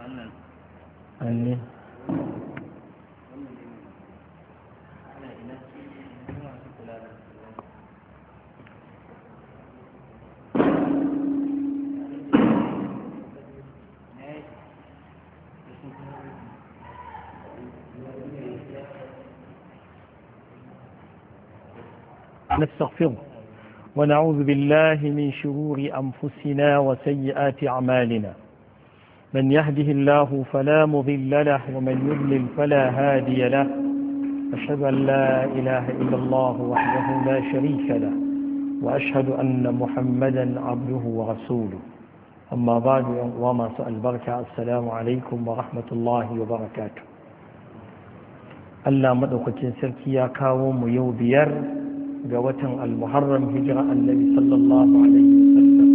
amin. نستغفره ونعوذ بالله من شرور أنفسنا وسيئات أعمالنا من يهده الله فلا مضل له ومن يضلل فلا هادي له أشهد أن لا إله إلا الله وحده لا شريك له وأشهد أن محمدا عبده ورسوله أما بعد وما سأل بركة السلام عليكم ورحمة الله وبركاته Allah maɗaukacin sarki ya kawo mu yau biyar ga watan al-muharram hijira annabi sallallahu alaihi wasallam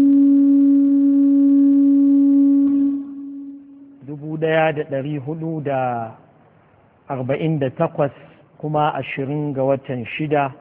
1448 kuma 20 ga watan 6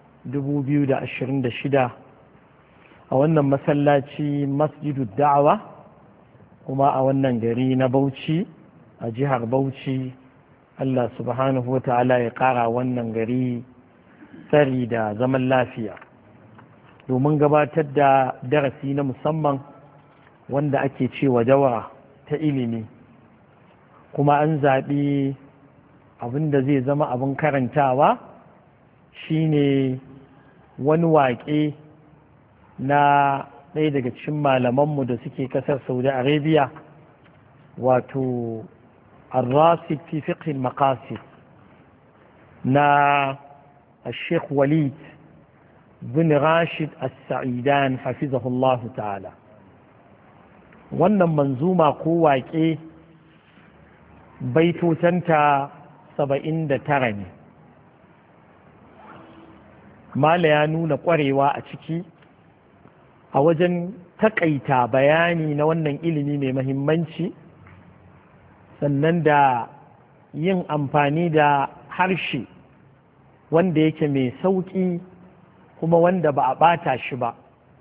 2026 a wannan masallaci masjidu da'awa kuma a wannan gari na Bauchi a jihar Bauchi Allah subhanahu wa ta'ala ya ƙara wannan gari tsari da zaman lafiya domin gabatar da darasi na musamman wanda ake cewa daura ta ilimi kuma an zaɓi abin da zai zama abin karantawa shine wani waƙe na ɗaya daga cikin malamanmu da suke ƙasar Saudi Arabia wato الراسب في فقه المقاصد نا الشيخ وليد بن راشد السعيدان حفظه الله تعالى wannan manzuma ko waƙe baitotanta 79 ne mala ya nuna ƙwarewa a ciki a wajen taƙaita bayani na wannan ilimi mai mahimmanci sannan da yin amfani da harshe wanda yake mai sauƙi kuma wanda ba a ɓata shi ba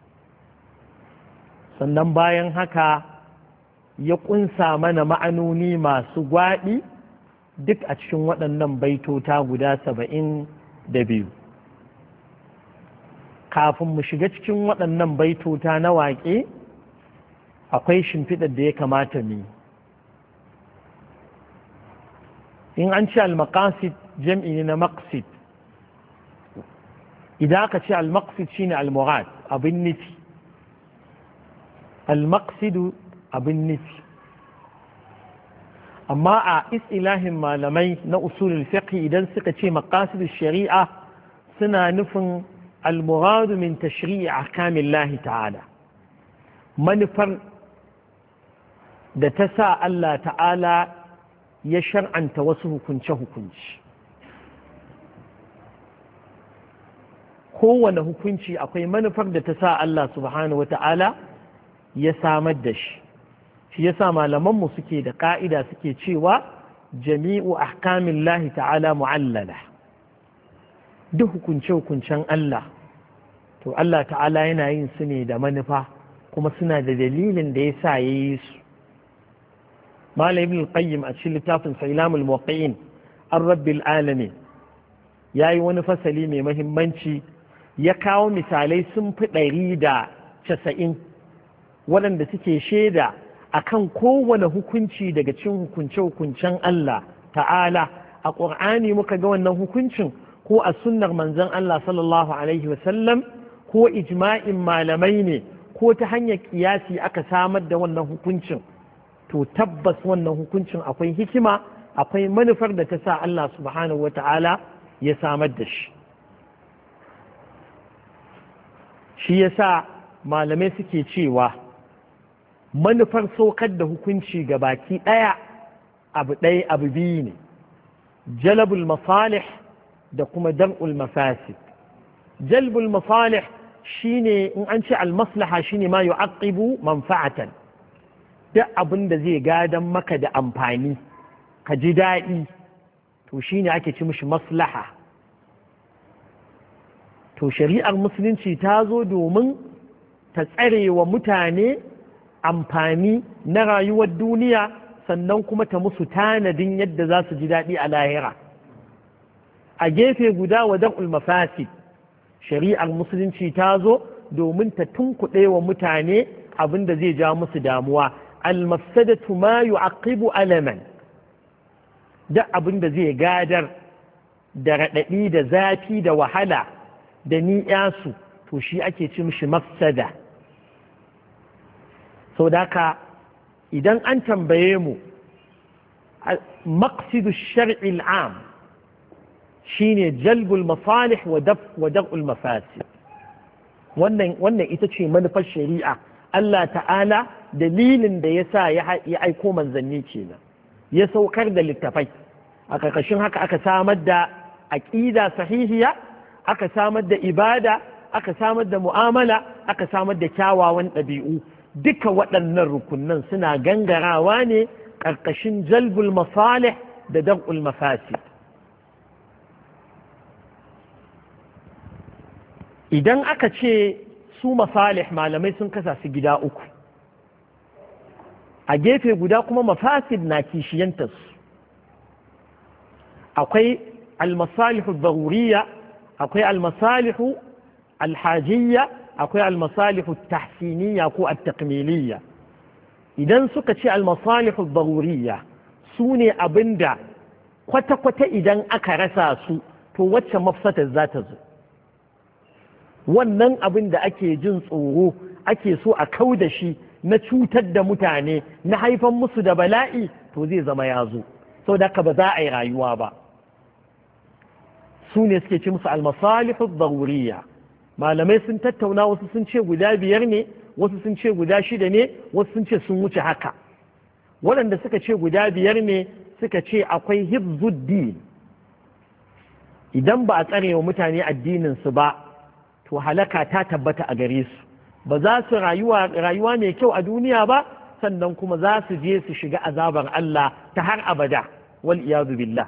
sannan bayan haka ya ƙunsa mana ma'anoni masu gwaɗi duk a cikin waɗannan baitota guda 72 kafin mu shiga cikin waɗannan baitota na waƙe akwai shimfiɗar da ya kamata mu yi in an ce al-maqasid jam'i ne na maqsid idan aka ce al-maqsid shine al-murad abin nufi al-maqsidu abin nufi amma a istilahin malamai na usulul fiqh idan suka ce maqasid shari'a suna nufin al-murad min tashri'i ahkamillahi ta'ala manufar da ta sa Allah ta'ala ya shar'anta wasu hukunce-hukunci kowane hukunci akwai manufar da ta sa Allah subhanahu wa ta'ala ya samar da shi shi ya sa malamanmu suke da ƙa'ida suke cewa jami'u ahkamin lahi ta'ala mu'allala duk hukunce-hukuncen Allah to Allah ta'ala yana yin su ne da manufa kuma suna da dalilin da ya sa ya yi su Malam Ibn al-Qayyim a cikin littafin Ilamul Muwaqqi'in an Rabbil Alamin yayi wani fasali mai muhimmanci ya kawo misalai sun fi 190 waɗanda suke shaida akan kowane hukunci daga cikin hukunce-hukuncen Allah ta'ala a Qur'ani muka ga wannan hukuncin ko a sunnar manzon Allah sallallahu alaihi wasallam ko ijma'in malamai ne ko ta hanyar kiyasi aka samar da wannan hukuncin to tabbas wannan hukuncin akwai hikima akwai manufar da ta sa Allah subhanahu wa ta'ala ya samar da shi shi ya sa malamai suke cewa manufar saukar da hukunci ga baki ɗaya abu biyu ne jalabul masalih da kuma dar'ul mafasid jalbul masalih shine in an ce al-maslaha shine ma yu'aqibu manfa'atan duk abin da zai gadan maka da amfani ka ji daɗi to shine ake ci mishi maslaha to shari'ar musulunci ta zo domin ta tsare wa mutane amfani na rayuwar duniya sannan kuma ta musu tanadin yadda za su ji daɗi a lahira. A gefe guda wa dar'ul mafasid, shari'ar musulunci ta zo domin ta tunkuɗe wa mutane abin da zai ja musu damuwa. Al-mafsadatu ma yu'aqibu alaman, duk abin da zai gadar da raɗaɗi da zafi da wahala da ni'yasu, to shi ake ci mishi mafsada. sau da haka idan an tambaye mu maqsidu shar'i al'am shine jalbul masalih wa daf'ul mafasid, wannan ita ce manufar shari'a. Allah ta'ala dalilin da yasa ya aiko manzanni kenan, ya saukar da littafai. A ƙarƙashin haka aka samar da aqida sahihiya, aka samar da ibada, aka samar da mu'amala, aka samar da kyawawan ɗabi'u. Duka waɗannan rukunan suna gangarawa ne ƙarƙashin jalbul masalih da daf'ul mafasid. Idan aka ce su masalih, malamai sun kasa su gida uku, a gefe guda kuma mafasid na kishiyantarsu. Akwai almasalihu daruriya, akwai almasalihu alhajiyya, akwai almasalihu tahsiniyya ko at-takmiliyya. Idan suka ce almasalihu daruriya su ne abinda kwata-kwata idan aka rasa su to wacce mafsatar za ta zo. Wannan abin da ake jin tsoro ake so a kau da shi na cutar da mutane, na haifan musu da bala'i, to zai zama ya zo, sau da ba za a yi rayuwa ba. Su ne suke ci musu almasalihu daruriya. Malamai sun tattauna, wasu sun ce guda 5 ne, wasu sun ce guda 6 ne, wasu sun ce sun wuce haka. Waɗanda suka ce guda 5 ne suka ce akwai hifzuddin, idan ba a tsare wa mutane addininsu ba to halaka ta tabbata a gare su, ba za su rayuwa mai kyau a duniya ba, sannan kuma za su je su shiga azabar Allah ta har abada, wal iyadu billah.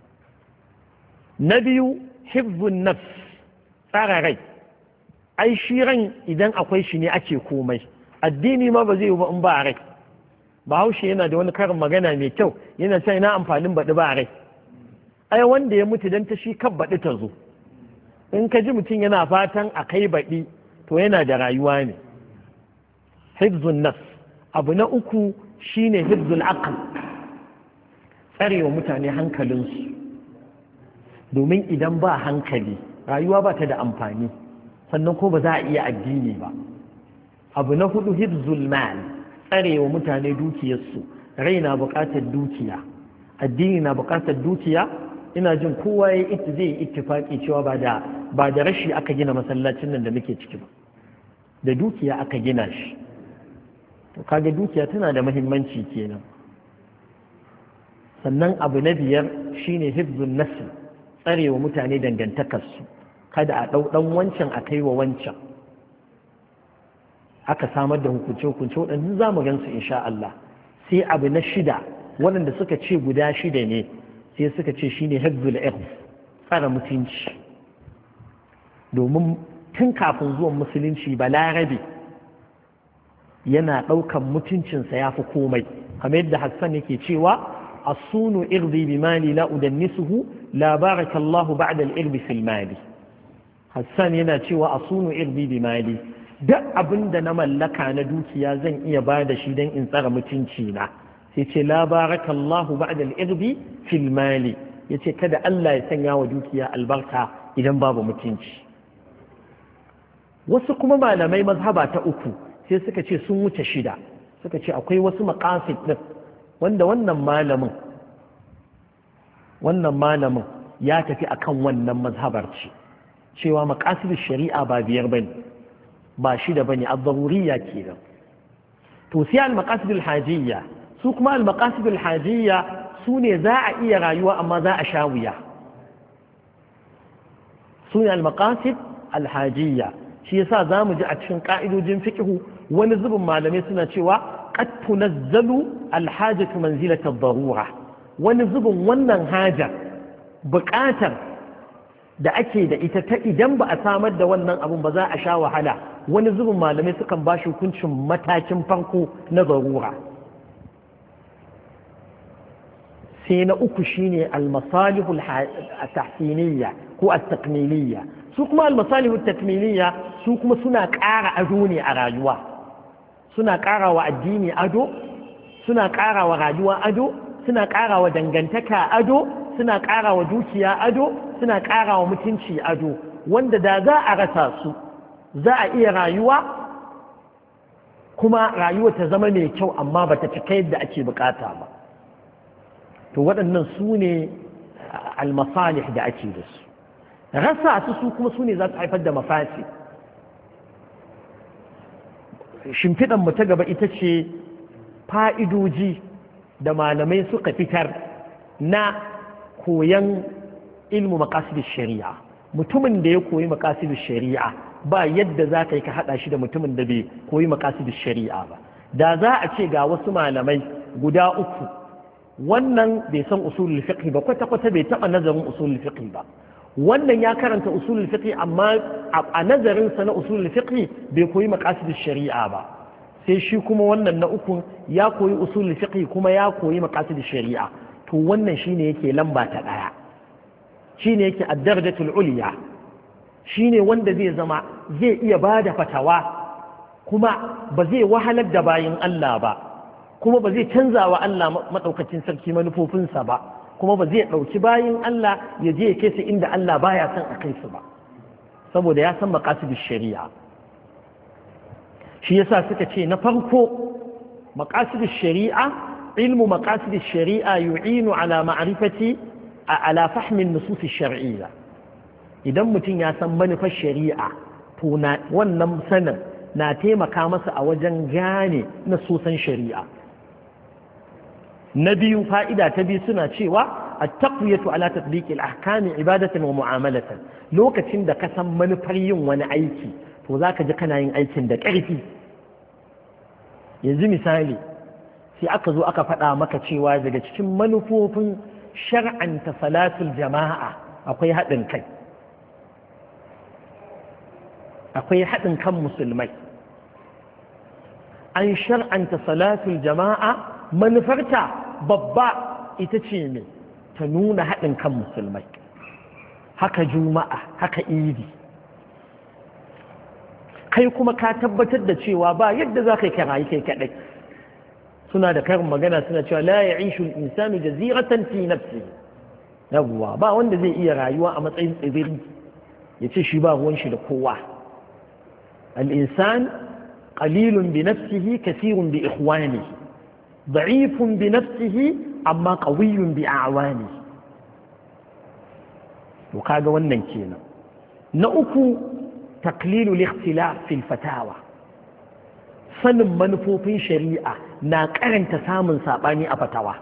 Na biyu, hifzun nafs, tsara rai. Ai shi ran idan akwai shi ne ake komai, addini ma ba zai yi ba in ba rai. Bahaushe yana da wani karin magana mai kyau, yana cewa ina amfanin baɗi ba rai. Ai wanda ya mutu dan ta shi kan baɗi ta zo. In ka ji mutum yana fatan a kai baɗi, to yana da rayuwa ne. Hifzun nafs. Abu na uku shine hifzul aql, tsarewa mutane hankalinsu. Domin idan ba hankali, rayuwa ba ta da amfani, sannan ko ba za a iya addini ba. Abu na hudu hifzul mal, tsarewa mutane dukiyarsu. Rai na buƙatar dukiya, addini na buƙatar dukiya. Ina jin kowa zai yi ittifaki cewa ba da rashi aka gina masallacin nan da muke ciki ba, da dukiya aka gina shi. To kaga dukiya tana da muhimmanci kenan. Sannan abu na 5 shine hifzun nasl, tsarewa mutane dangantakarsu, kada a ɗan wancan a kai wa wancan. Aka samar da hukunce-hukunce waɗanda za mu gansu insha Allah. Sai abu na 6, waɗanda suka ce guda 6 ne, sai suka ce shine hifzul irf, tsara mutunci. Domin tun kafin zuwan musulunci balarabe yana ɗaukan mutuncinsa ya fi komai, kamar yadda Hassan yake cewa asunu irdi bi mali la udannisuhu la barakallahu ba'da al-irbi fil mali. Hassan yana cewa asunu irdi bi mali, duk abin da na mallaka na dukiya zan iya ba da shi don in tsara mutunci na. Sai ce la barakallahu ba'da al-irbi fil mali, yace kada Allah ya sanya wa dukiya albarka idan babu mutunci. Wasu kuma malamai mazhaba ta uku sai suka ce sun wuce 6, suka ce akwai wasu maqasid din wanda wannan malamin ya tafi akan wannan mazhabar ce, cewa maqasid shari'a ba 5 bane, ba 6 bane, ad-daruriyya kenan. To sai al-maqasid al-hajiyya, su kuma al-maqasid al-hajiyya su ne za a iya rayuwa amma za a sha wuya. Su ne al-maqasid al-hajiyya. Shi yasa zamu ji a cikin ka'idojin fiqh wani zubin malamai suna cewa qad tunazzalu al-hajatu manzilata ad-darura. Wani zubin wannan haja buƙatar da ake da ita ta idan ba a samar da wannan abun ba za a sha wahala, wani zubin malamai sukan ba shi hukuncin matakin farko na zarura. sai na uku shine al-masalihul tahsiniyya ko at-takmiliyya. Su kuma al-masalihut takmiliyya su kuma suna ƙara ado ne a rayuwa, suna ƙara wa addini ado, suna ƙara wa rayuwa ado, suna ƙara wa dangantaka ado, suna ƙara wa dukiya ado, suna ƙara wa mutunci ado, wanda da za a rasa su za a iya rayuwa kuma rayuwa ta zama mai kyau amma ba ta cika yadda ake bukata ba. To waɗannan su ne almasalih da ake da su. Rasa su kuma su ne za su haifar da mafasi. Shimfiɗan mu ta gaba ita ce fa'idoji da malamai suka fitar na koyan ilmu maqasid shari'a. Mutumin da ya koyi maqasid shari'a ba yadda za ka yi ka haɗa shi da mutumin da bai koyi maqasid shari'a ba. Da za a ce ga wasu malamai guda uku, wannan bai san usulul fiqh ba, kwata-kwata bai taɓa nazarin usulul fiqh ba, wannan ya karanta usulul fiqh amma a nazarinsa na usulul fiqh bai koyi maqasid shari'a ba, sai shi kuma wannan na uku ya koyi usulul fiqh kuma ya koyi maqasid shari'a, to wannan shine yake lamba ta daya, shine yake ad-darajatul ulya, shine wanda zai zama zai iya bada fatawa kuma ba zai wahalar da bayin Allah ba, kuma ba zai canza wa Allah madaukakin sarki manufofinsa ba, kuma ba zai ɗauki bayin Allah ya je ya kai su inda Allah baya son a kai su ba, saboda ya san maqasidish shari'a. Shi yasa suka ce na farko maqasidish shari'a, ilmu maqasidish shari'a yu'inu ala ma'rifati ala fahmi an-nusus ash-shar'iyya. Idan mutum ya san manufar shari'a to wannan sanin na taimaka masa a wajen gane nasusan shari'a. Na biyu, fa'ida ta biyu suna cewa at-taqwiyatu ala tatbiq al-ahkam ibadatan wa mu'amalatan. Lokacin da ka san manufar yin wani aiki to zaka ji kana yin aikin da ƙarfi. Yanzu misali, sai aka zo aka faɗa maka cewa daga cikin manufofin shar'anta salatul jama'a akwai haɗin kai, akwai haɗin kan musulmai. An shar'anta salatul jama'a, manufarta babba ita ce ne ta nuna haɗin kan musulmai. Haka juma'a, haka idi. Kai kuma ka tabbatar da cewa ba yadda za ka yi karayi kai kaɗai. Suna da karin magana suna cewa la ya'ishu al-insanu jaziratan fi nafsi. Yawwa, ba wanda zai iya rayuwa a matsayin tsibiri ya ce shi ba ruwan shi da kowa. Al-insan qalilun bi nafsihi kathirun bi ikhwanihi. ضعيف بنفسه أما قوي بأعوانه. وكذا wannan kenan. Na uku, taqlilu al-ikhtilaf fi al-fatawa. Sanin manufofin shari'a na karanta samun sabani a fatawa.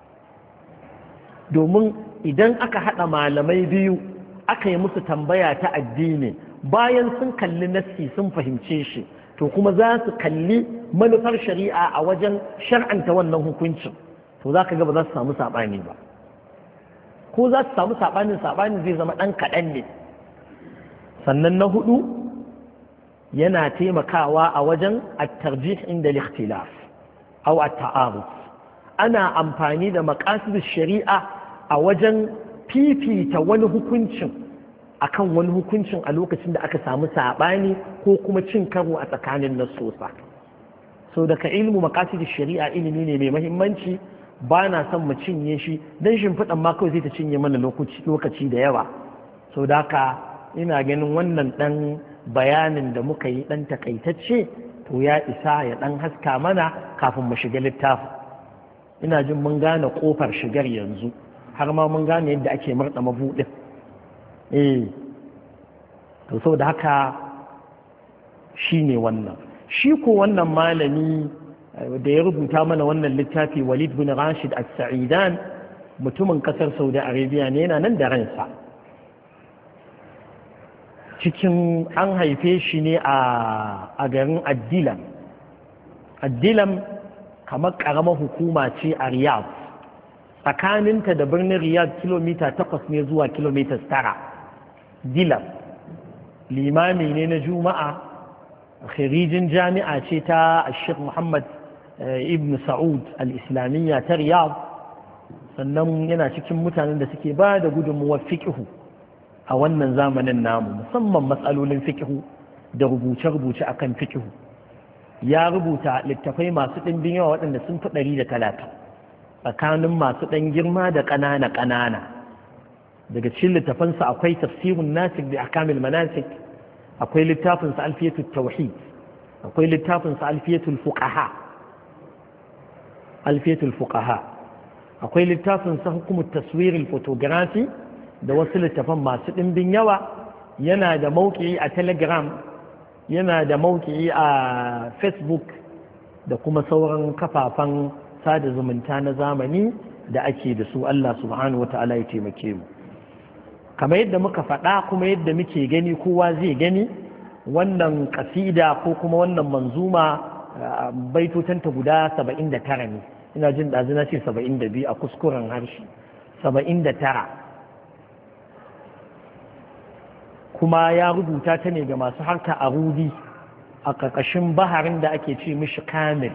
Domin idan aka hada malamai biyu aka yi musu tambaya ta addini, bayan sun kalli nassi sun fahimce shi, to kuma za su kalli manufar shari'a a wajen shar'anta wannan hukuncin, to za ka ga ba za su samu saɓani ba, ko za su samu saɓanin zai zama ɗan kaɗan ne. Sannan na hudu, yana taimakawa a wajen at-tarjih inda al-ikhtilaf aw at-ta'arud. Ana amfani da maqasid shari'a a wajen fifita wani hukuncin akan wani hukuncin a lokacin da aka samu saɓani ko kuma cin karo a tsakanin nassosa. So daga ilmu maqasid shari'a ilimi ne mai muhimmanci, ba na son mu cinye shi dan shimfiɗan ma kawai zai ta cinye mana lokaci da yawa. So da haka ina ganin wannan ɗan bayanin da muka yi ɗan takaitacce to ya isa ya ɗan haska mana kafin mu shiga littafi. Ina jin mun gane ƙofar shigar yanzu, har ma mun gane yadda ake murɗa mabuɗin. To sau da haka shi ne wannan. Shi ko wannan malami da ya rubuta mana wannan littafi, Walid bin Rashid al-Sa'idan, mutumin kasar Saudi Arabia ne, yana nan da ransa. An haife shi ne a garin Addilam. Addilam kamar ƙaramar hukuma ce a Riyadh. Tsakaninta da birnin Riyadh kilomita 8 ne zuwa kilomita 9. Dilam limami ne na juma'a, khirijin jami'a ce ta Sheikh Muhammad ibn Saud al-Islamiyya ta Riyadh, sannan yana cikin mutanen da suke ba da gudunmuwar fiƙihu a wannan zamanin namu, musamman matsalolin fiƙihu da rubuce-rubuce akan fiƙihu. Ya rubuta littafai masu ɗimbin yawa waɗanda sun fi 130 tsakanin masu ɗan girma da ƙanana-ƙanana. Daga cikin littafansa akwai tafsirun nasik da ahkamil manasik, akwai littafinsa alfiyatul tauhid, akwai littafinsa alfiyatul fuqaha, akwai littafinsa hukumut taswiril photography da wasu littafan masu ɗimbin yawa. Yana da mauƙi a telegram, yana da mauƙi a facebook da kuma sauran kafafen sada zumunta na zamani da ake da su. Allah subhanahu wata'ala ya taimake mu. Kamar yadda muka faɗa kuma yadda muke gani kowa zai gani, wannan kasida ko kuma wannan manzuma baitotanta guda 79 ne. Ina jin ɗazuna ce 72 a kuskuren harshe, 79. Kuma ya rubuta ta ne ga masu harka a rudi a ƙarƙashin baharin da ake ce mishi kamil.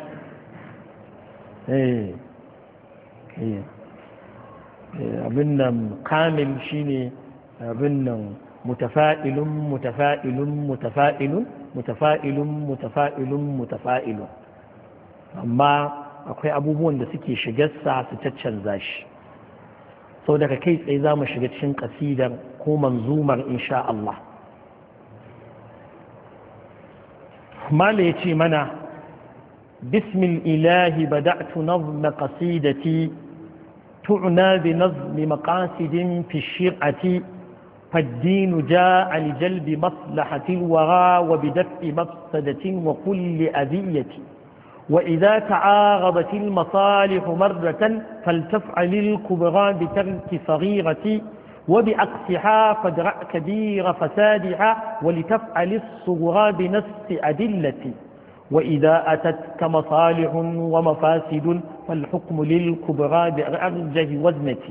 Abin nan kamil shine abin nan mutafa'ilun mutafa'ilun mutafa'ilun mutafa'ilun mutafa'ilun mutafa'ilun, amma akwai abubuwan da suke shigarsa su caccanza shi. sau daga kai tsaye za mu shiga cikin ƙasidar ko manzumar insha Allah. mala ya ce mana bismil ilahi bada'tu nazma qasidati tu'na bi nazmi maqasidin fi shir'ati فالدين جاء لجلب مصلحة الورى وبدفع مفسدة وكل أذية وإذا تعارضت المصالح مرة فلتفعل الكبرى بترك صغيرة وبعكسها فادرأ كبير فسادها ولتفعل الصغرى بنفس أدلة وإذا أتتك مصالح ومفاسد فالحكم للكبرى بأرجه وزنة.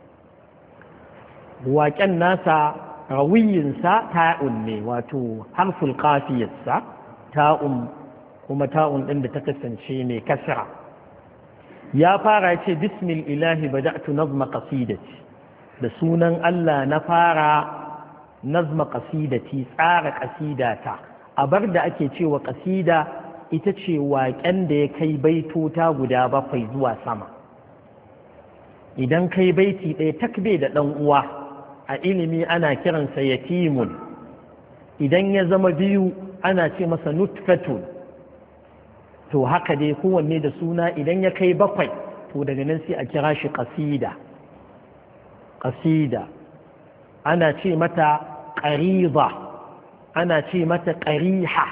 waƙen nasa rawiyinsa ta'un ne, wato harful qafiyarsa ta'un, kuma ta'un ɗin da ta kasance mai kasra. Ya fara ce bismil ilahi bada'tu nazma qasidati, da sunan Allah na fara nazma qasidati, tsara qasidata. Abar da ake cewa qasida ita ce waƙen da ya kai baitota guda 7 zuwa sama. Idan kai baiti ɗaya takbe da ɗan uwa a ilimi ana kiransa yatimun, idan ya zama 2 ana ce masa nutfatun. To haka dai kowanne da suna, idan ya kai 7 to daga nan sai a kira shi qasida. Qasida ana ce mata qariza, ana ce mata qariha,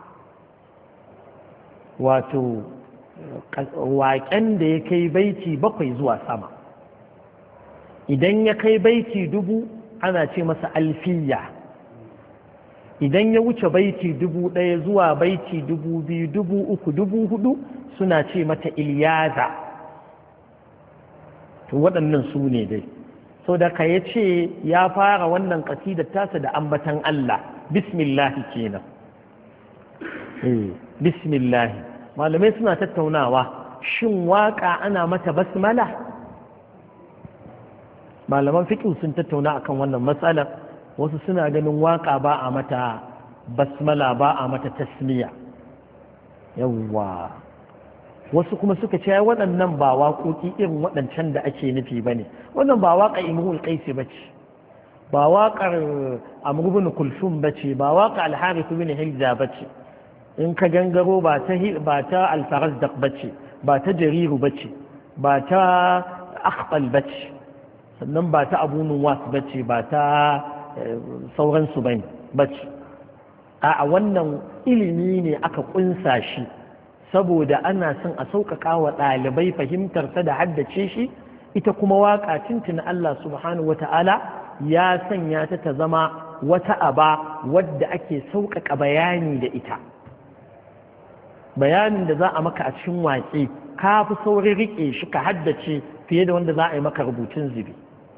wato waƙen da ya kai baiti 7 zuwa sama. Idan ya kai baiti 1000 ana ce masa alfiya. Idan ya wuce baiti 1000 zuwa baiti 2000, 3000, 4000 suna ce mata iliyaza. To waɗannan su ne dai. So da ka ya ce ya fara wannan ƙasidar tasa da ambatan Allah, bismillahi kenan. Bismillahi. Malamai suna tattaunawa, shin waƙa ana mata basmala? Malaman fiqh sun tattauna akan wannan matsalar. Wasu suna ganin waka ba a mata basmala, ba a mata tasmiya. Yawwa. Wasu kuma suka ce waɗannan ba waƙoƙi irin waɗancan da ake nufi bane. Wannan ba waƙa Imrul Qais bace, ba waƙar Amr ibn Kulthum bace, ba waƙa Al-Harith ibn Hilja bace. In ka gangaro ba ta Al-Farazdaq bace, ba ta Jariru bace, ba ta Akhtal bace, sannan ba ta Abu Nuwas bace, ba ta sauransu bace. A wannan ilimi ne aka kunsa shi saboda ana son a sauƙaƙa wa ɗalibai fahimtarsa da haddace shi. Ita kuma waƙa tuntun Allah subhanahu wata'ala ya sanya ta zama wata aba wadda ake sauƙaƙa bayani da ita. Bayanin da za a maka a cikin waƙe ka fi saurin riƙe shi ka haddace fiye da wanda za a yi maka rubutun zubi.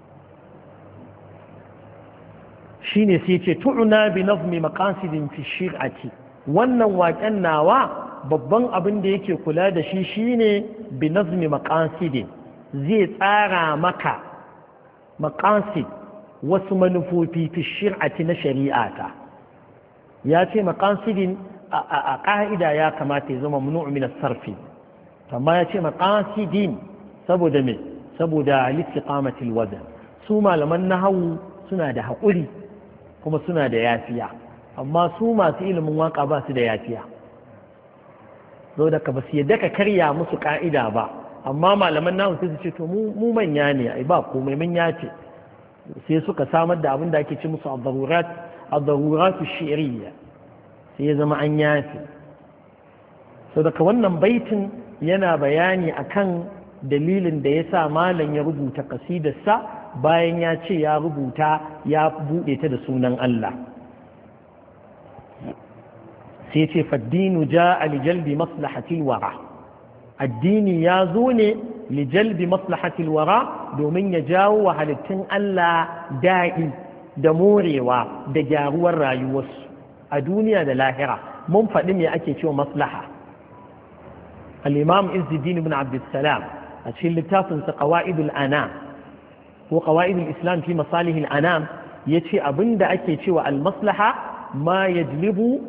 Shine sai ce tu'na bi nazmi maqasidin fi shir'ati. Wannan waƙen nawa babban abin da yake kula da shi shine bi nazmi maqasidin, zai tsara maka maqasid wasu manufofi fi shir'ati na shari'ata. Ya ce maqasidin a ƙa'ida ya kamata ya zama mamnu'u min as-sarfi, amma ya ce maqasidin saboda me? Saboda listiqamatil wazn. Su malaman nahwu suna da haƙuri kuma suna da yafiya, amma su masu ilimin waka ba su da yafiya. Zo da ka ba su yadda ka karya musu ƙa'ida ba, amma malaman nahwu sai su ce to mu manya ne, ai ba komai mun yace. Sai suka samar da abin da ake ce musu ad-daruratu shi'riyya, sai ya zama an yafi. So daga wannan baitin yana bayani akan dalilin da ya sa malam ya rubuta kasidarsa bayan ya ce ya rubuta ya buɗe ta da sunan Allah. Sai ce faddinu ja'a li jalbi maslahatil wara, addini ya zo ne li jalbi maslahatil wara domin ya jawo wa halittun Allah da'i da morewa da gyaruwar rayuwarsu a duniya da lahira. Mun faɗi me ake cewa maslaha. al-imam Izzuddin ibn Abdussalam a cikin littafinsa qawaidul anam ko qawaidul islam fi masalihil anam yace abinda ake cewa al-maslaha ma yajlibu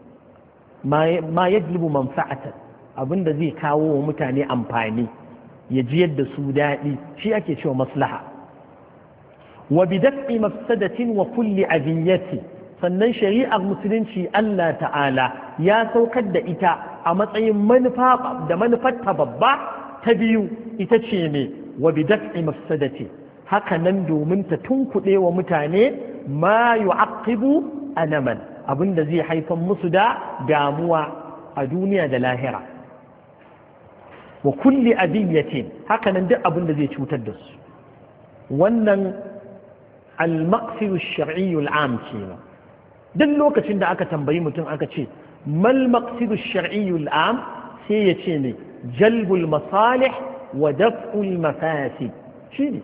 manfa'atan, abinda zai kawo wa mutane amfani ya ji yadda su daɗi, shi ake cewa maslaha. wa bidaf'i mafsadatin wa kulli adiyati, sannan shari'ar musulunci Allah ta'ala ya saukar da ita a matsayin manufa da manufarta babba ta biyu ita ce ne wa bidaf'i mafsadati, haka nan domin ta tunkuɗe wa mutane ma yu'aqibu anaman, abinda zai haifar musu da damuwa a duniya da lahira. wa kulli adiyatin, haka nan duk abinda zai cutar da su. wannan al-maqsid ash-shar'i al-'am kenan. duk lokacin da aka tambayi mutum aka ce mal maqsid ash-shar'i al-'am, sai ya ce ne jalbul masalih wa daf'ul mafasid. shine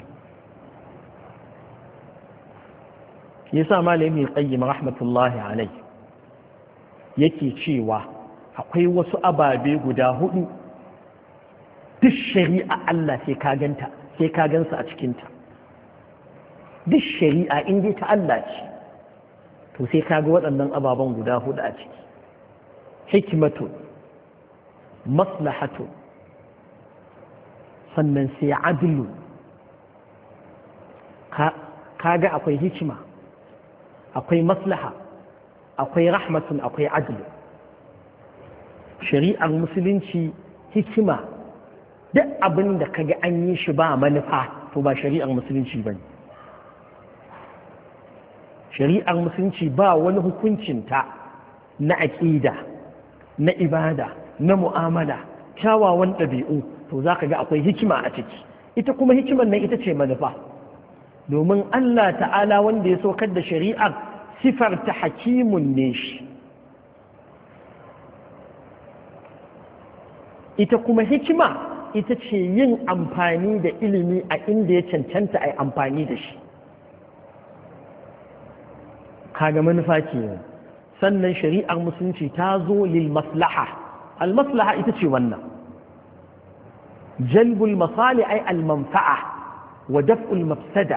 yasa malami qayyim rahmatullahi alayhi yake cewa akwai wasu ababe guda hudu duk shari'a Allah sai ka ganta, sai ka gansa a cikinta. duk shari'a in dai ta Allah ce to sai ka ga waɗannan ababen guda hudu a ciki. hikmatu, maslahatu, sannan sai adlu. ka ga akwai hikima, akwai maslaha, akwai rahmatun, akwai adlu. shari'ar musulunci hikima, duk abin da kaga an yi shi ba manufa to ba shari'ar musulunci ba ne. shari'ar musulunci ba wani hukuncinta na aƙida, na ibada, na mu'amala, kyawawan ɗabi'u, to za ka ga akwai hikima a ciki. ita kuma hikimar nan ita ce manufa, domin Allah ta'ala wanda ya saukar da shari'ar sifar ta hakimun ne shi. ita kuma hikima ita ce yin amfani da ilimi a inda ya cancanta a yi amfani da shi. kaga manufa ke. sannan shari'ar musulunci ta zo lil maslaha. al maslaha ita ce wannan jalbul masali ay al manfa'a wa daf'ul mafsada.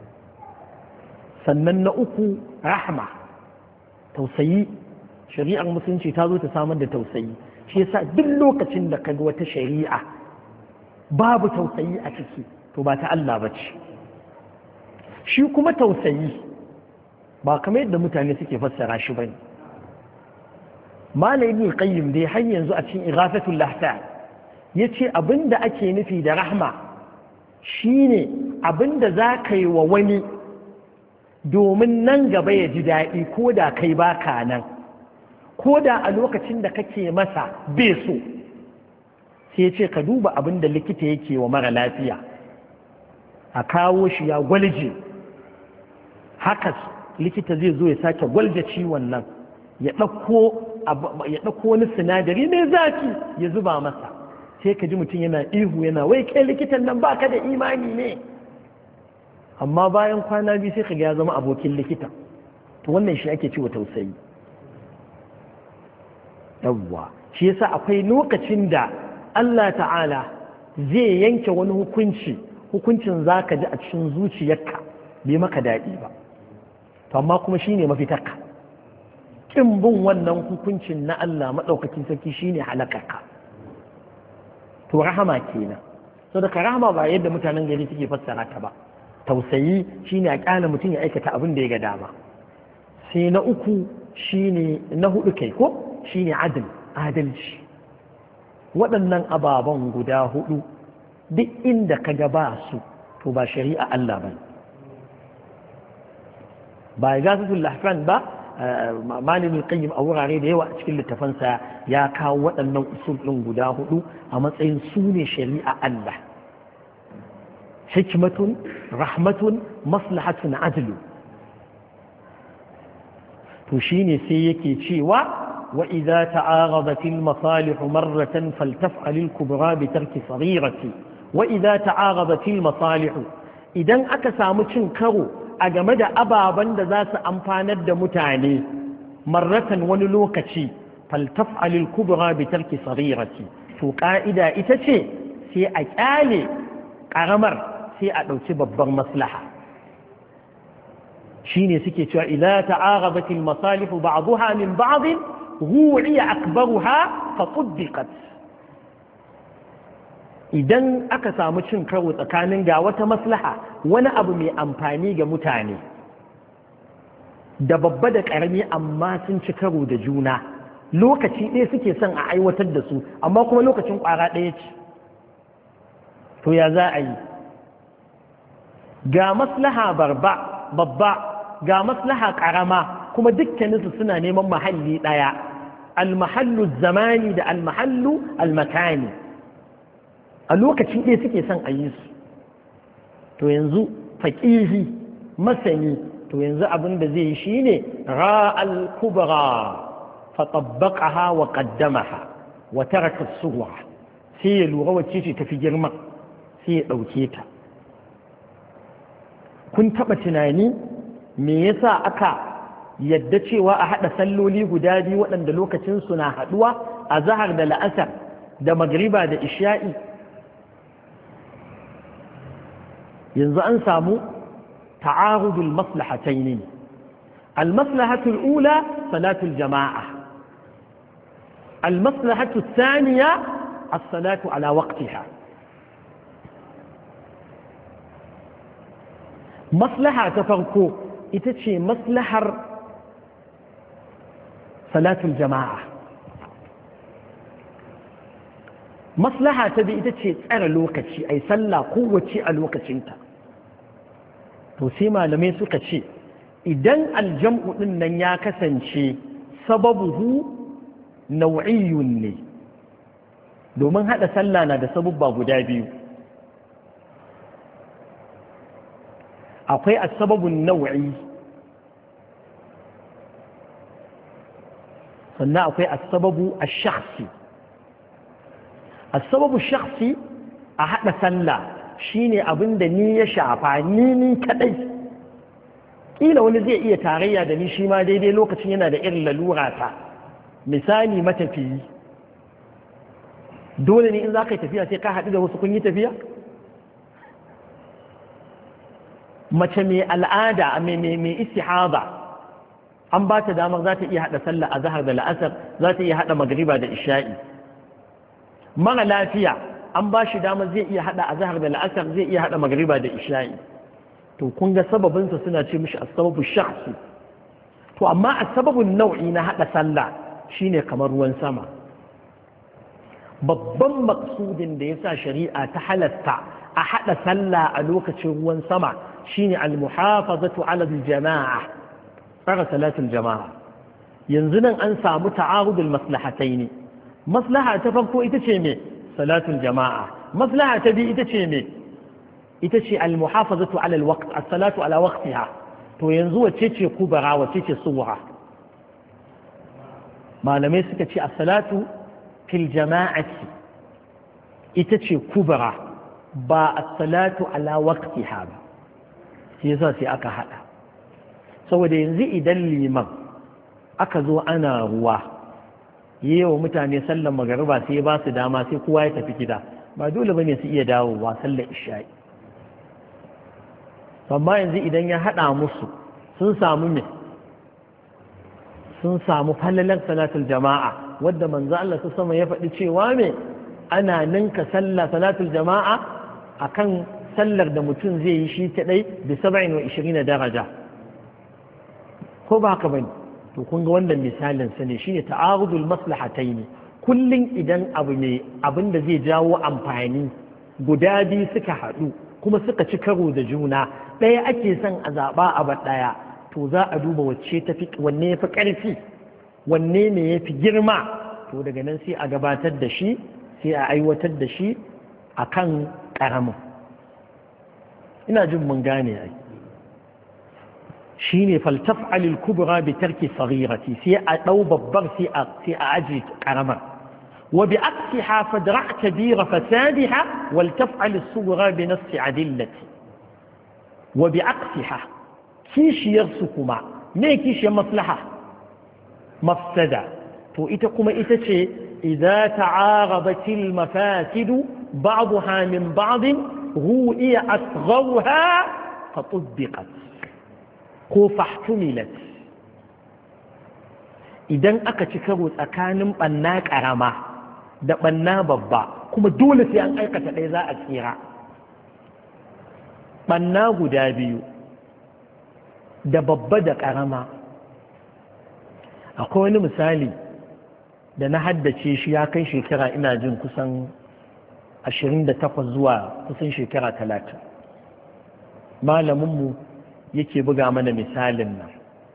sannan na uku rahma, tausayi. shari'ar musulunci ta zo ta samar da tausayi. shi yasa duk lokacin da kaga wata shari'a babu tausayi a ciki to ba ta Allah ba ce. shi kuma tausayi ba kamar yadda mutane suke fassara shi bane. Malam Ibn Qayyim dai har yanzu a cikin Ighathatul Lahfan yace abinda ake nufi da rahma shine abinda za ka yi wa wani domin nan gaba ya ji daɗi ko da kai baka nan, ko da a lokacin da kake masa bai so. sai ce ka duba abinda likita yake wa mara lafiya, a kawo shi ya gwalje, haka likita zai zo ya sake gwalje ciwon nan, ya ɗauko wani sinadari mai zafi ya zuba masa. sai ka ji mutum yana ihu yana wai kai likitan nan baka da imani ne, amma bayan kwana biyu sai ka ga ya zama abokin likita. to wannan shi ake cewa tausayi. yawwa shi yasa akwai lokacin da Allah ta'ala zai yanke wani hukuncin za ka ji a cikin zuciyarka bai maka daɗi ba, to amma kuma shi ne mafitarka. ƙin bin wannan hukuncin na Allah maɗaukakin sarki shi ne halakarka. To rahama kenan. So daga rahama ba yadda mutanen gari suke fassara ta ba. Tausayi shi ne a ƙyale mutum ya aikata abin da ya ga dama. Sai na uku shi ne na hudu kai ko shi ne adalci. Waɗannan ababen guda hudu duk inda ka ga ba su to ba shari'a Allah ba. Ba ya gasa lahfan ba, malamin qayyim a wurare da yawa a cikin littafansa ya kawo waɗannan usul ɗin guda hudu a matsayin su ne shari'a Allah. Hikmatun, rahmatun, maslahatun, adlu. To shine sai yake cewa wa idza ta'aradat al-masalih marratan faltaf'al al-kubra bi tarki saghirati wa idza ta'aradat al-masalih idan aka samu cin karo a game da ababen da za su amfanar da mutane marratan wani lokaci faltaf'al al-kubra bi tarki saghirati to ka'ida ita ce sai a kyale karamar sai a dauki babbar maslaha. shine suke cewa idza ta'arabat al-masalih ba'daha min ba'd ru'iya akbaruha fa tuddiqat. idan aka samu cin karo tsakanin ga wata maslaha wani abu mai amfani ga mutane da babba da ƙarami amma sun ci karo da juna lokaci ɗaya suke son a aiwatar da su amma kuma lokacin ƙwara ɗaya ce, to ya za a yi? Ga maslaha babba ga maslaha ƙarama kuma dukkaninsu suna neman mahalli ɗaya, almahallu zamani da almahallu almakani, a lokacin ɗaya suke son a yi su. To yanzu faƙihi masani to yanzu abin da zai yi shi ne ra'al kubra fa tabbaqaha wa qaddamaha wa taraka as-sughra, sai ya lura wacce ce tafi girma sai ya ɗauke ta. Kun taɓa tunani me yasa aka yadda cewa a haɗa salloli guda biyu waɗanda lokacinsu na haɗuwa a zahar da la'asar da magriba da isha'i? yanzu an samu ta'arudul maslahatayn. al-maslahatul ula salatul jama'a, al-maslahatul thaniya as-salatu ala waqtiha. maslaha ta farko ita ce maslahar salatul jama'a, maslaha ta bi ita ce tsara lokaci ai sallah kowace a lokacinta. to sai malamai suka ce idan aljam'u din nan ya kasance sababuhu nau'iyyun ne, domin hada sallah na da sabubba guda biyu, akwai asbabun nau'i sannan akwai asbabu ash-shakhsi. asbabu shakhsi a hada sallah shine abinda ni ya shafa ni kadai, kila wani zai iya tarayya da ni shi ma daidai lokacin yana da irin lalura ta. misali matafiyi, dole ne in za ka yi tafiya sai ka haɗu da wasu kun yi tafiya? mace mai al'ada mai istihada an ba ta damar za ta iya haɗa sallah a zahar da la'asar, za ta iya haɗa magriba da isha'i. mara lafiya an ba shi damar zai iya haɗa a zahar da la'asar, zai iya haɗa magriba da isha'i. to kun ga sababinsa suna ce mishi as-sababu shakhsi. to amma as-sababun nau'i na haɗa sallah shine kamar ruwan sama. babban maksudin da yasa shari'a ta halatta a haɗa sallah a lokacin ruwan sama shine al-muhafazatu ala al-jama'a, tsara salatul jama'a. yanzu nan an samu ta'arudul maslahataini. maslaha ta farko ita ce me? salatul jama'a. maslaha ta biyu ita ce me? ita ce al-muhafazatu ala al-waqt, as-salatu ala waqtiha. to yanzu wace ce kubara, wace ce sughra? malamai suka ce as-salatu fil jama'ati ita ce kubara, ba as-salatu ala waqtiha ba. shi yasa sai aka hada, saboda yanzu idan liman aka zo ana ruwa yi wa mutane sallan magariba sai ba su dama sai kowa ya tafi gida, ba dole bane su iya dawowa sallar isha'i amma yanzu idan ya haɗa musu sun samu falalar salatul jama'a wadda manzo Allah ta sama ya faɗi cewa ana ninka salatul jama'a akan sallar da mutum zai yi shi kadai bi 27 daraja ko ba haka bane to kun ga wannan misalin sa ne shine ta'arudul maslahatayn kullun idan abin da zai jawo amfani guda biyu suka haɗu kuma suka ci karo da juna ɗaya ake son a zaɓa a bar ɗaya to za a duba wanne ya fi ƙarfi wanne ne ya fi girma to daga nan sai a gabatar da shi sai a aiwatar da shi a kan ƙaramin ina jin mun gane ai shi ne faltaf'alil kubra bi tarki saghirati sai a ɗau babbar sai a aje ƙaramar وبعكسها فادرع كبير فسادها ولتفعل الصغرى بنص عدلتي وبعكسها كيش يرسكما ما كيش مصلحة مفسدة إتكما إتشي إذا تعارضت المفاسد بعضها من بعض رؤي أصغرها فطبقت فاحتملت إذن أكتكرت أكانم أناك أرما da ɓanna babba kuma dole sai an aikata ɗaya za a tsira ɓanna guda biyu da babba da ƙarama akwai wani misali da na haddace shi ya kai shekara ina jin kusan 28 zuwa kusan shekara 30 malaminmu yake buga mana misalin nan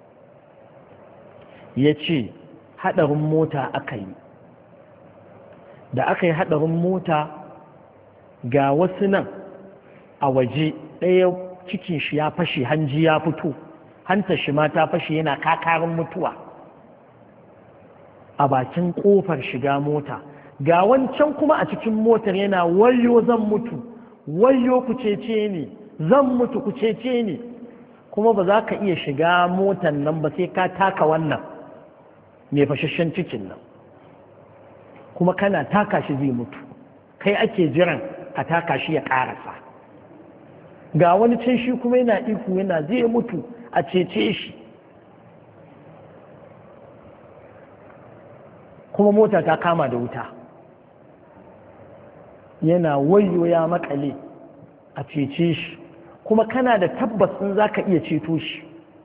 ya ce haɗarin mota aka yi da aka yi haɗarin mota ga wasu nan a waje ɗaya cikin shi ya fashe hanji ya fito hantar shi ma ta fashe yana kakarin mutuwa a bakin ƙofar shiga mota ga wancan kuma a cikin motar yana wayo zan mutu wayo ku cece ni zan mutu ku cece ni kuma ba za ka iya shiga motar nan ba sai ka taka wannan mai fashashen cikin nan kuma kana taka shi zai mutu kai ake jiran a taka shi ya karasa ga wani can shi kuma yana ihu yana zai mutu a cece shi kuma mota ta kama da wuta yana wayo ya makale a cece shi kuma kana da tabbas in za ka iya ceto shi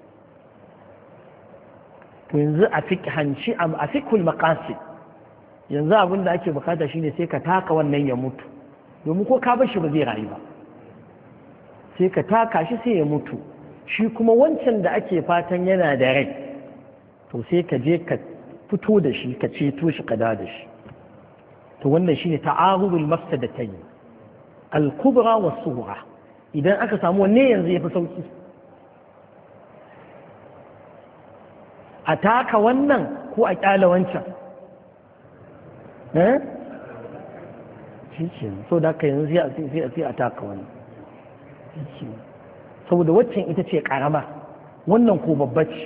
to yanzu a fikul maqasid yanzu abin da ake bukata shine sai ka taka wannan ya mutu domin ko ka bashi ba zai rayu ba sai ka taka shi sai ya mutu shi kuma wancan da ake fatan yana da rai to sai ka je ka fito da shi ka ceto shi ka da shi to wannan shine ta'arudul mafsadatayn al-kubra was-sughra idan aka samu wanne yanzu yafi sauki a taka wannan ko a kyala wancan shi ce so da aka yanzu sai a taka wannan saboda waccan ita ce karama wannan ko babba ce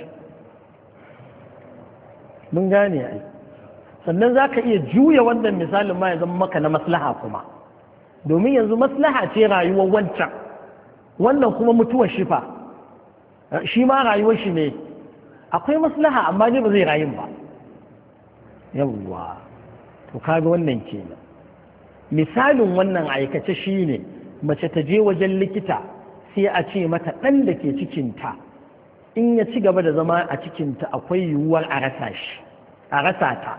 mun gane ai sannan za ka iya juya wannan misalin ma ya zama maka na maslaha kuma domin yanzu maslaha ce rayuwar wancan wannan kuma mutuwar shifa shi ma rayuwar shi ne akwai maslaha amma ne ba zai rayu ba yawwa to kaga wannan kenan misalin wannan aikace shine mace ta je wajen likita sai a ce mata ɗan da ke cikinta in ya ci gaba da zama a cikinta akwai yiwuwar a rasa ta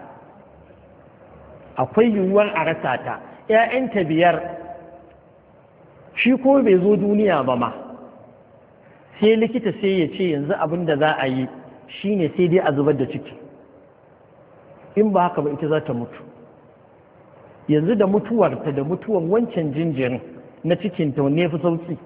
akwai yiwuwar a rasa ta ‘ya'yanta 5 shi ko bai zo duniya ba ma sai likita sai ya ce yanzu abin da za a yi shine sai dai a zubar da ciki in ba haka ba ita za ta mutu yanzu da mutuwarta da mutuwar wancan jinjirin na cikinta wanne fi sauki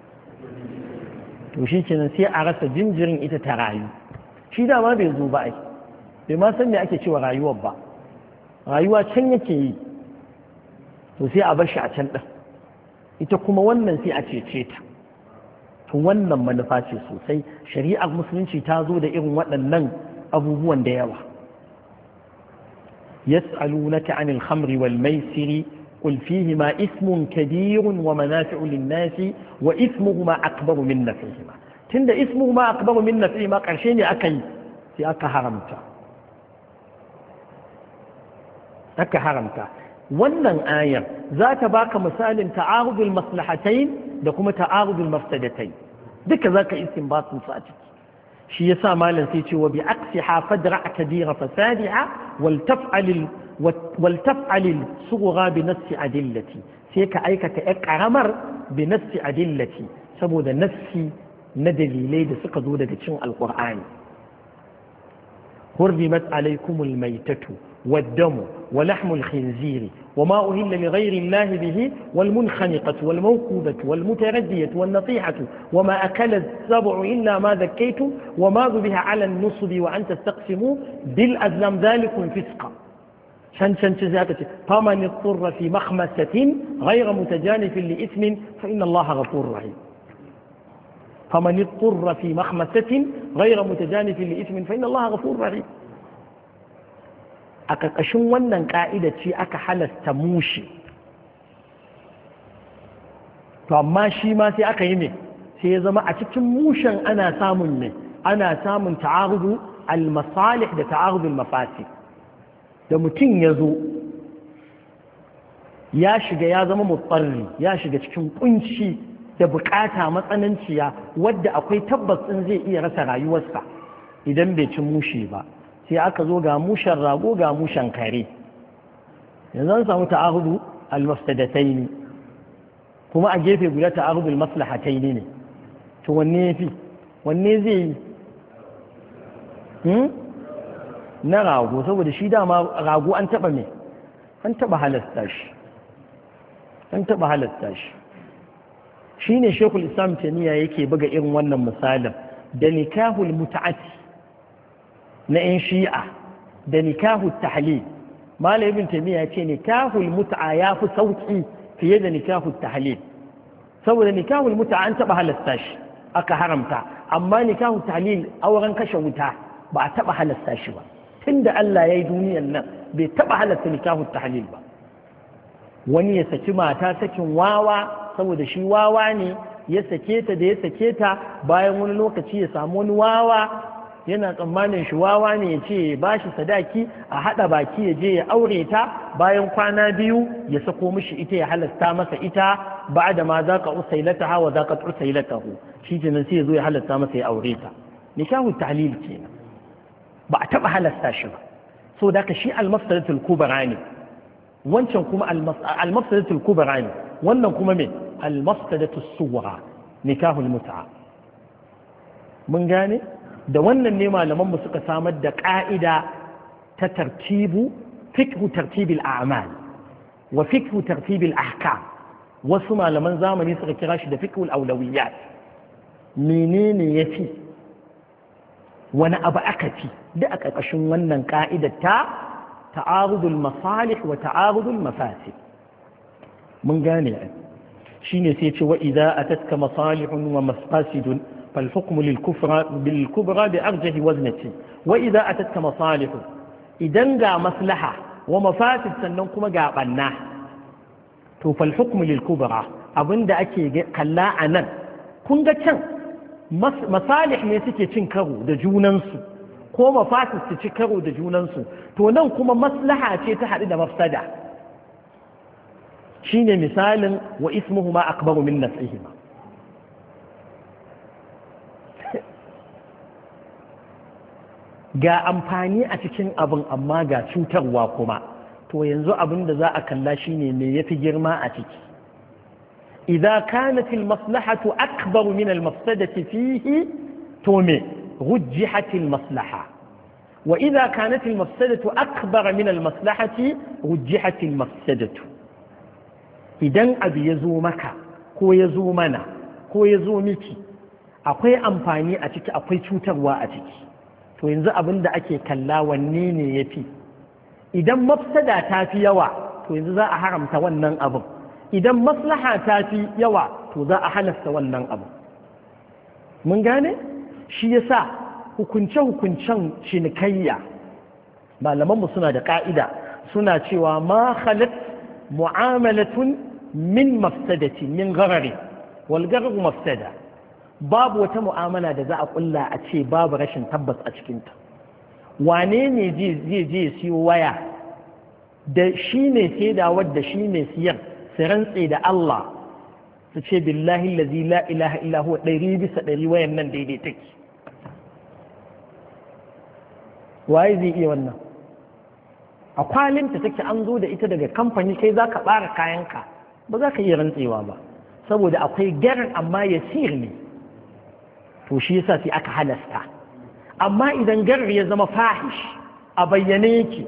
to shi kenan sai a rasa jinjirin ita ta rayu shi dama bai zo ba ai bai ma san me ake cewa rayuwar ba rayuwa can yake yi to sai a bar shi a can ɗin ita kuma wannan sai a cece ta to wannan manufa ce sosai shari'ar musulunci ta zo da irin waɗannan abubuwan da yawa yas'alunaka 'anil khamri wal maisiri قل فيهما اسم كبير ومنافع للناس وإثمهما أكبر من نفعهما تند اسمهما أكبر من نفعهما قرشين أكي في أكا حرمتا wannan ayar za ta baka misalin ta'arudul maslahatain da kuma ta'arudul mafsadatain duka zaka istinbatun su a ciki shi yasa malam sai ce wa bi aqsiha fadra kabira fasadiha wal taf'al sughra bi nassi adillati sai ka aikata ƴar karamar bi nassi adillati saboda nassi na dalilai da suka zo daga cikin alqur'ani hurrimat alaykumul maytatu والدم ولحم الخنزير وما أهل لغير الله به والمنخنقة والموقوذة والمتردية والنطيحة وما أكل السبع إلا ما ذكيتم وما ذبح على النصب وأن تستقسموا بالأزلام ذلكم فسقا شن فمن اضطر في مخمسة غير متجانف لإثم فإن الله غفور رحيم فمن اضطر في مخمسة غير متجانف لإثم فإن الله غفور رحيم a ƙarƙashin wannan ƙa'ida ce aka halasta mushi to amma shi ma sai aka yi mai sai ya zama a cikin mushen ana samun mai ana samun ta'arudu al-masalih da ta'arudu al-mafasid da mutum ya zo ya shiga ya zama mutsarri ya shiga cikin kunci da bukata matsananciya wadda akwai tabbas ɗin zai iya rasa rayuwarsa idan bai ci mushi ba sai aka zo ga mushen rago ga mushen kare yanzu an samu ta'arudu al-mafsadatayn kuma a gefe guda ta'arudu al-maslahatayn ne to wanne yafi wanne zai yi na rago saboda shi dama rago an taba me an taba halasta shi shine Sheikhul Islam Taymiyyah yake buga irin wannan misalin da nikahul mut'ati na 'yan shi'a da nikahul tahlil malamin Taymiyyah ce nikahul mut'a ya fi sauki fiye da nikahul tahlil saboda nikahul mut'a an taba halasta shi aka haramta amma nikahul tahlil auren kashe wuta ba a taba halasta shi ba tunda Allah ya yi duniyar nan bai taba halasta nikahul tahlil ba wani ya saki mata sakin wawa saboda shi wawa ne ya sake ta da ya sake ta bayan wani lokaci ya samu wani wawa yana tsammanin shi wawa ne ya ce ba shi sadaki a haɗa baki ya je ya aure ta bayan kwana biyu ya sako mishi ita ya halasta masa ita ba da ma za ka usailata hawa za ka usailata hu shi kenan sai ya zo ya halasta masa ya aure ta nikahu tahlil kenan ba a taɓa halasta shi ba so da ka shi al-mafsadatul kubra ne wancan kuma al-mafsadatul kubra ne wannan kuma me al-mafsadatus sughra nikahul mut'a mun gane da wannan ne malaman mu suka samar da ka'ida ta tartibu fiqhu tartibil a'mal wa fiqhu tartibil ahkam wasu malaman zamani suka kira shi da fiqhul awlawiyat menene yafi wani abu aka fi da a ƙarƙashin wannan ka'idar ta ta'arudul masalih wa ta'arudul mafasid mun gane shine sai ce wa idza atatka masalihun wa mafasidun fal hukmu lil kubra bi arjah waznati wa idza atatka masalihun idan ga maslaha wa mafasid sannan kuma ga banna to fal hukmu lil kubra abinda ake kalla anan kun ga can masalih ne suke cin karo da junansu ko mafasid su ci karo da junansu to nan kuma maslaha ce ta haɗu da mafsada shine misalin wa ismuhuma akbaru min naf'ihima ga amfani a cikin abin amma ga cutarwa kuma to yanzu abin da za a kalla shine me yafi girma a ciki إذا كانت المصلحة أكبر من المفسدة فيه تومي رجحت المصلحة وإذا كانت المفسدة أكبر من المصلحة رجحت المفسدة إذن أبي يزومك كو يزومنا كو يزومك أقوي أمفاني أتك أقوي توتروا أتك وينزو أبن دا أكي كلا والنيني يفي إذن مفسدة تافي يوا وينزو ذا أحرم تونن أبو idan maslaha ta fi yawa to za a halasta wannan abu mun gane shi yasa hukunce-hukuncen cinikayya malamanmu suna da ka'ida suna cewa ma khalat mu'amalatun min mafsadati min gharari wal gharar mafsada babu wata mu'amala da za a kulla a ce babu rashin tabbas a cikinta. Wane ne zai je siyo waya da shi ne saidawar da shi ne siyan su rantse da Allah su ce billahi allazi la ilaha illa huwa 100% wayan nan daidai take? waye zai iya wannan? a kwalinta take an zo da ita daga kamfani, kai za ka ɓara kayanka, ba za ka iya rantsewa ba saboda akwai garin amma yasir ne, to shi yasa sai aka halasta. amma idan garar ya zama fahish a bayyane yake,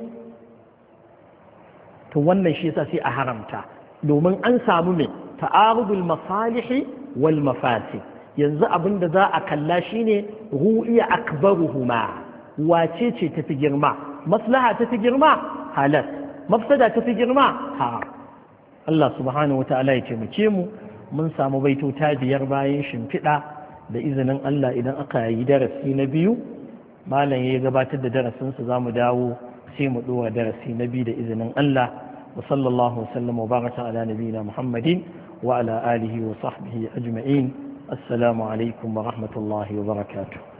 to wannan shi yasa sai a haramta, domin an samu mai ta'arudul masalihi wal mafasid. yanzu abin da za a kalla shine ru'iya akbaruhuma, wace ce tafi girma? maslaha tafi girma? halal. mafsada tafi girma? haram. Allah subhanahu wa ta'ala ya taimake mu. mun samu baitota 5 bayan shimfiɗa, da izinin Allah idan aka yi darasi na biyu malam ya gabatar da darasinsa za mu dawo sai mu ɗora darasi na biyu da izinin Allah. wa sallallahu wa sallam wa baraka ala nabiyina Muhammadin wa ala alihi wa sahbihi ajma'in. assalamu alaikum wa rahmatullahi wa barakatuh.